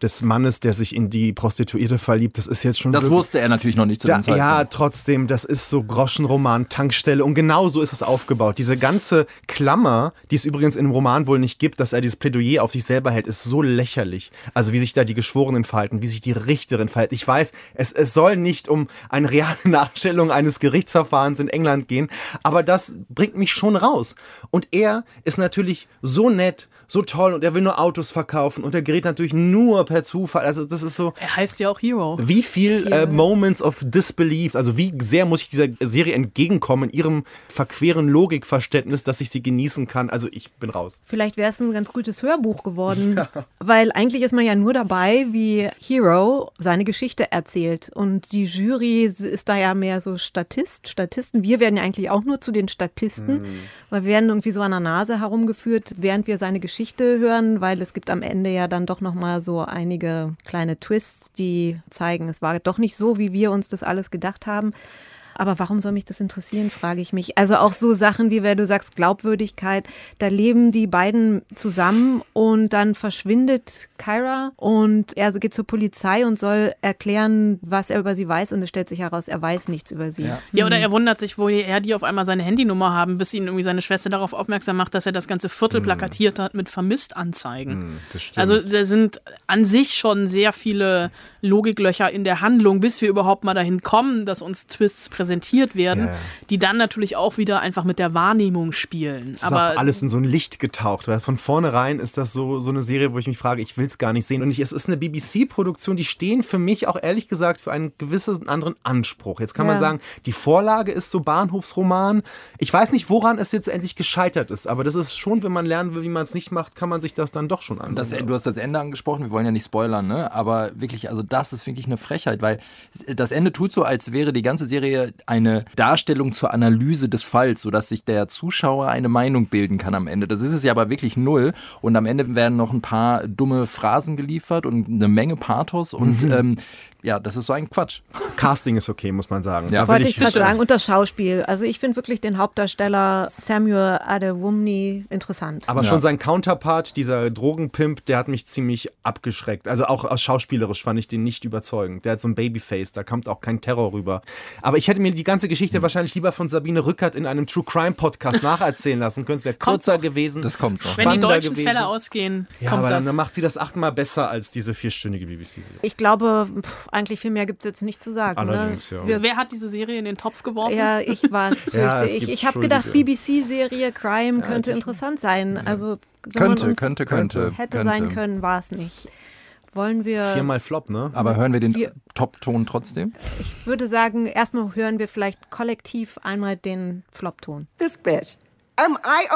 [SPEAKER 8] des Mannes, der sich in die Prostituierte verliebt. Das ist jetzt schon
[SPEAKER 4] Das wusste er natürlich noch nicht zu dem Zeitpunkt.
[SPEAKER 8] Ja, trotzdem, das ist so Groschenroman, Tankstelle und genau so ist es aufgebaut. Diese ganze Klammer, die es übrigens im Roman wohl nicht gibt, dass er dieses Plädoyer auf sich selber hält, ist so lächerlich. Also wie sich da die Geschworenen verhalten, wie sich die Richterin verhält. Ich weiß, es soll nicht um eine reale Nachstellung eines Gerichtsverfahrens in England gehen, aber das bringt mich schon raus. Und er ist natürlich so nett, so toll und er will nur Autos verkaufen und er gerät natürlich nur per Zufall. Also das ist so...
[SPEAKER 3] Er heißt ja auch Hero.
[SPEAKER 8] Wie viel Moments of Disbelief, also wie sehr muss ich dieser Serie entgegenkommen in ihrem verqueren Logikverständnis, dass ich sie genießen kann. Also ich bin raus.
[SPEAKER 2] Vielleicht wäre es ein ganz gutes Hörbuch geworden, weil eigentlich ist man ja nur dabei, wie Hero seine Geschichte erzählt und die Jury ist da ja mehr so Statisten. Wir werden ja eigentlich auch nur zu den Statisten, weil wir werden irgendwie so an der Nase herumgeführt, während wir seine Geschichte hören, weil es gibt am Ende ja dann doch nochmal so einige kleine Twists, die zeigen, es war doch nicht so, wie wir uns das alles gedacht haben. Aber warum soll mich das interessieren, frage ich mich. Also auch so Sachen wie, wenn du sagst Glaubwürdigkeit, da leben die beiden zusammen und dann verschwindet Kyra und er geht zur Polizei und soll erklären, was er über sie weiß und es stellt sich heraus, er weiß nichts über sie.
[SPEAKER 3] Ja, oder er wundert sich, woher die auf einmal seine Handynummer haben, bis ihn irgendwie seine Schwester darauf aufmerksam macht, dass er das ganze Viertel plakatiert hat mit Vermisst-Anzeigen.
[SPEAKER 8] Das stimmt.
[SPEAKER 3] Also da sind an sich schon sehr viele Logiklöcher in der Handlung, bis wir überhaupt mal dahin kommen, dass uns Twists präsentiert werden, die dann natürlich auch wieder einfach mit der Wahrnehmung spielen.
[SPEAKER 8] Es ist auch alles in so ein Licht getaucht, weil von vornherein ist das so eine Serie, wo ich mich frage, ich will es gar nicht sehen. Und es ist eine BBC-Produktion, die stehen für mich auch ehrlich gesagt für einen gewissen anderen Anspruch. Jetzt kann man sagen, die Vorlage ist so Bahnhofsroman. Ich weiß nicht, woran es jetzt endlich gescheitert ist, aber das ist schon, wenn man lernen will, wie man es nicht macht, kann man sich das dann doch schon ansehen.
[SPEAKER 4] Du hast das Ende angesprochen, wir wollen ja nicht spoilern, ne? Aber wirklich, also das ist wirklich eine Frechheit, weil das Ende tut so, als wäre die ganze Serie eine Darstellung zur Analyse des Falls, sodass sich der Zuschauer eine Meinung bilden kann am Ende. Das ist es ja aber wirklich null. Und am Ende werden noch ein paar dumme Phrasen geliefert und eine Menge Pathos und ja, das ist so ein Quatsch.
[SPEAKER 8] Casting ist okay, muss man sagen.
[SPEAKER 2] Ja, wollte ich gerade sagen. Und das Schauspiel. Also ich finde wirklich den Hauptdarsteller Samuel Adewummi interessant.
[SPEAKER 8] Aber schon sein Counterpart, dieser Drogenpimp, der hat mich ziemlich abgeschreckt. Also auch schauspielerisch fand ich den nicht überzeugend. Der hat so ein Babyface, da kommt auch kein Terror rüber. Aber ich hätte mir die ganze Geschichte wahrscheinlich lieber von Sabine Rückert in einem True-Crime-Podcast nacherzählen lassen können. Es wäre kürzer gewesen.
[SPEAKER 4] Das kommt noch.
[SPEAKER 3] Wenn die deutschen Fälle ausgehen,
[SPEAKER 8] ja,
[SPEAKER 3] kommt
[SPEAKER 8] aber
[SPEAKER 3] das.
[SPEAKER 8] dann macht sie das 8-mal besser als diese 4-stündige BBC-Serie.
[SPEAKER 2] Ich glaube, eigentlich viel mehr gibt es jetzt nicht zu sagen.
[SPEAKER 8] Allerdings,
[SPEAKER 2] ne?
[SPEAKER 3] Wer hat diese Serie in den Topf geworfen?
[SPEAKER 2] Ja, ich war es, fürchte ich. Ich habe gedacht, BBC-Serie Crime könnte interessant sein. Also
[SPEAKER 4] könnte.
[SPEAKER 2] Hätte sein können, war es nicht. Wollen wir...
[SPEAKER 8] 4-mal Flop, ne?
[SPEAKER 4] Aber hören wir den Top-Ton trotzdem?
[SPEAKER 2] Ich würde sagen, erstmal hören wir vielleicht kollektiv einmal den Flop-Ton.
[SPEAKER 9] This bitch. Am I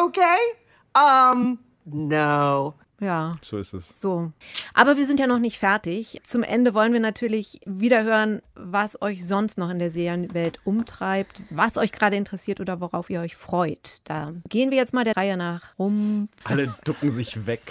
[SPEAKER 9] okay? No.
[SPEAKER 2] Ja.
[SPEAKER 8] So ist es.
[SPEAKER 2] So. Aber wir sind ja noch nicht fertig. Zum Ende wollen wir natürlich wieder hören, was euch sonst noch in der Serienwelt umtreibt, was euch gerade interessiert oder worauf ihr euch freut. Da gehen wir jetzt mal der Reihe nach rum.
[SPEAKER 8] Alle ducken sich weg.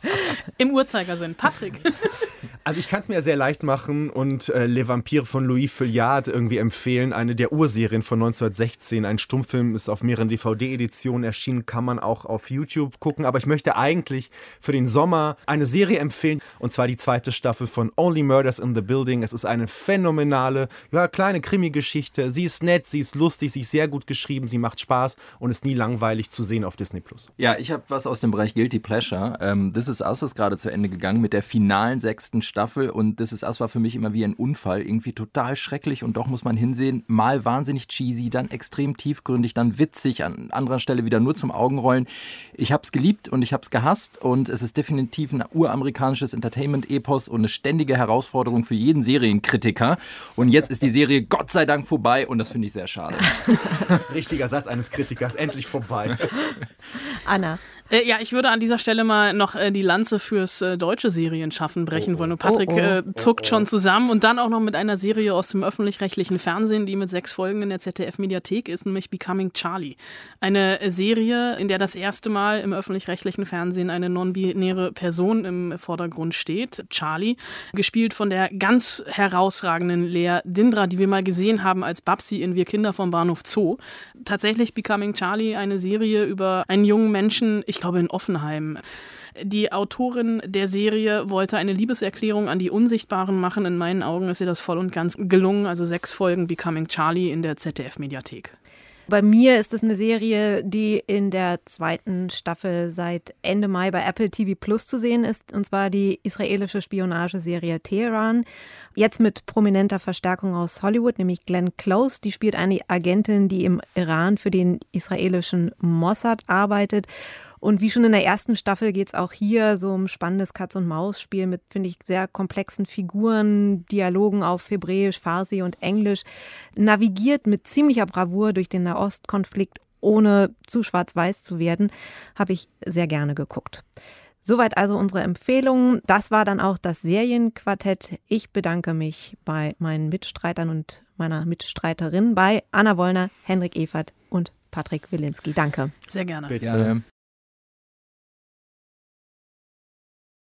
[SPEAKER 3] Im Uhrzeigersinn. Patrick.
[SPEAKER 8] Also ich kann es mir sehr leicht machen und Les Vampires von Louis Feuillade irgendwie empfehlen. Eine der Urserien von 1916. Ein Stummfilm, ist auf mehreren DVD-Editionen erschienen, kann man auch auf YouTube gucken. Aber ich möchte eigentlich für den Sommer eine Serie empfehlen. Und zwar die 2. Staffel von Only Murders in the Building. Es ist eine phänomenale, kleine Krimi-Geschichte. Sie ist nett, sie ist lustig, sie ist sehr gut geschrieben, sie macht Spaß und ist nie langweilig zu sehen auf Disney+.
[SPEAKER 4] Ja, ich habe was aus dem Bereich Guilty Pleasure. This Is Us ist gerade zu Ende gegangen mit der finalen 6. Staffel und This Is Us war für mich immer wie ein Unfall. Irgendwie total schrecklich und doch muss man hinsehen. Mal wahnsinnig cheesy, dann extrem tiefgründig, dann witzig, an anderer Stelle wieder nur zum Augenrollen. Ich habe es geliebt und ich habe es gehasst und es ist definitiv ein uramerikanisches Entertainment-Epos und eine ständige Herausforderung für jeden Serienkritiker. Und jetzt ist die Serie Gott sei Dank vorbei und das finde ich sehr schade.
[SPEAKER 8] Richtiger Satz eines Kritikers, endlich vorbei.
[SPEAKER 2] Anna.
[SPEAKER 3] Ja, ich würde an dieser Stelle mal noch die Lanze fürs deutsche Serienschaffen brechen wollen. Und Patrick zuckt schon zusammen. Und dann auch noch mit einer Serie aus dem öffentlich-rechtlichen Fernsehen, die mit 6 Folgen in der ZDF-Mediathek ist, nämlich Becoming Charlie. Eine Serie, in der das erste Mal im öffentlich-rechtlichen Fernsehen eine non-binäre Person im Vordergrund steht. Charlie, gespielt von der ganz herausragenden Lea Dindra, die wir mal gesehen haben als Babsi in Wir Kinder vom Bahnhof Zoo. Tatsächlich Becoming Charlie, eine Serie über einen jungen Menschen, ich glaube in Offenheim. Die Autorin der Serie wollte eine Liebeserklärung an die Unsichtbaren machen. In meinen Augen ist ihr das voll und ganz gelungen. Also 6 Folgen Becoming Charlie in der ZDF-Mediathek.
[SPEAKER 2] Bei mir ist es eine Serie, die in der 2. Staffel seit Ende Mai bei Apple TV Plus zu sehen ist, und zwar die israelische Spionageserie Teheran. Jetzt mit prominenter Verstärkung aus Hollywood, nämlich Glenn Close. Die spielt eine Agentin, die im Iran für den israelischen Mossad arbeitet. Und wie schon in der 1. Staffel geht es auch hier so um spannendes Katz-und-Maus-Spiel mit, finde ich, sehr komplexen Figuren, Dialogen auf Hebräisch, Farsi und Englisch, navigiert mit ziemlicher Bravour durch den Nahostkonflikt, ohne zu schwarz-weiß zu werden, habe ich sehr gerne geguckt. Soweit also unsere Empfehlungen. Das war dann auch das Serienquartett. Ich bedanke mich bei meinen Mitstreitern und meiner Mitstreiterin, bei Anna Wollner, Henrik Evert und Patrick Wilinski. Danke.
[SPEAKER 3] Sehr gerne.
[SPEAKER 4] Bitte.